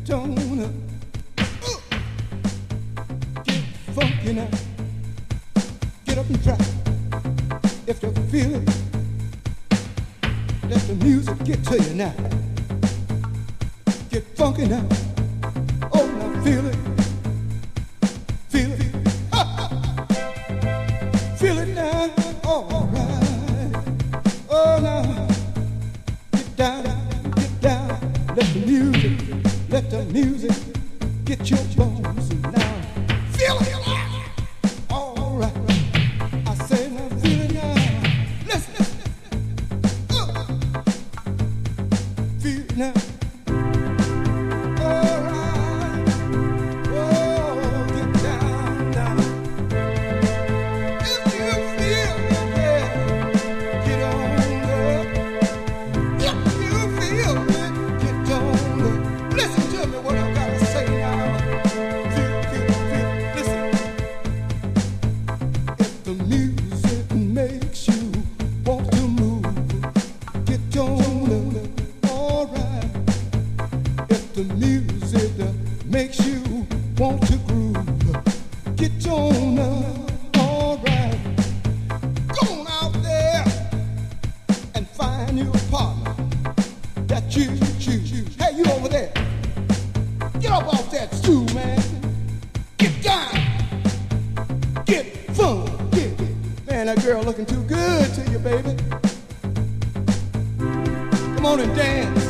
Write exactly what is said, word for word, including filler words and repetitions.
on up. Uh, get funky now. Get up and try. If you feel it, let the music get to you now. Get funky now. Oh, now feel it. Feel it. Ha, ha. Feel it now. All right. Oh, now. Get down, get down. Let the music, let the music get your bones now. Feel it. All right. I say now, feel it now. Listen. Uh. Feel it now. The music that makes you want to groove. Get on up, alright. Go on out there and find you a partner that you choose. Hey, you over there. Get up off that stool, man. Get down. Get fun. Get it. Man, that girl looking too good to you, baby. Come on and dance.